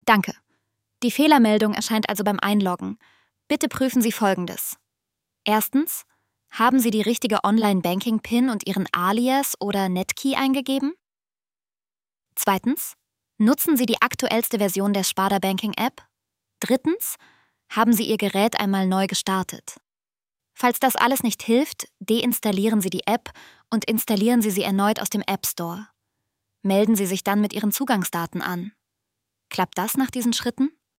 Danke. Die Fehlermeldung erscheint also beim Einloggen. Bitte prüfen Sie Folgendes. Erstens, haben Sie die richtige Online-Banking-PIN und Ihren Alias oder Netkey eingegeben? Zweitens, nutzen Sie die aktuellste Version der Sparda Banking-App? Drittens, haben Sie Ihr Gerät einmal neu gestartet? Falls das alles nicht hilft, deinstallieren Sie die App und installieren Sie sie erneut aus dem App Store. Melden Sie sich dann mit Ihren Zugangsdaten an. Klappt das nach diesen Schritten?